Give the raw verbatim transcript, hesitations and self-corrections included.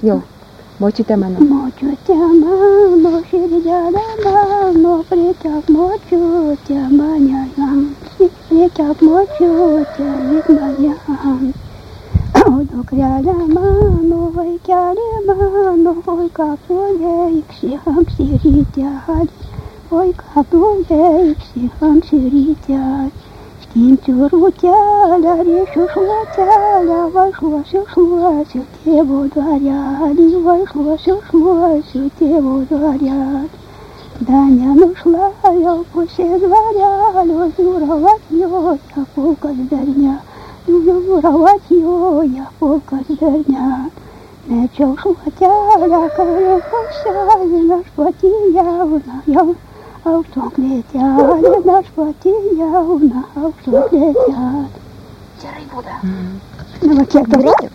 Jau. Močiutė mano. Močiutė mano, širdelė mano, prikelk močiutė mane jam, prikelk močiutė mane jam. O dukrelė mano, vaikelė mano, oi ką tu veiksi anksti rytelį, oi ką tu veiksi anksti rytelį. Skinsiu rūtelę, rėšiu šluotelę, važiuosiu, šluosiu tėvo dvarelį, važiuosiu, šluosiu tėvo dvarelį. Da nenušlajau pusė dvarelio, jūrau atjoja pulkas berne, jūrau atjoja pulkas berne. Mečiau šluotelę, kare puselį, aš pati jauna jau. Aukso klėtelė, aš pati jauna, aukso klėtelė. Gerai būda. Na, va kiek tau reikia?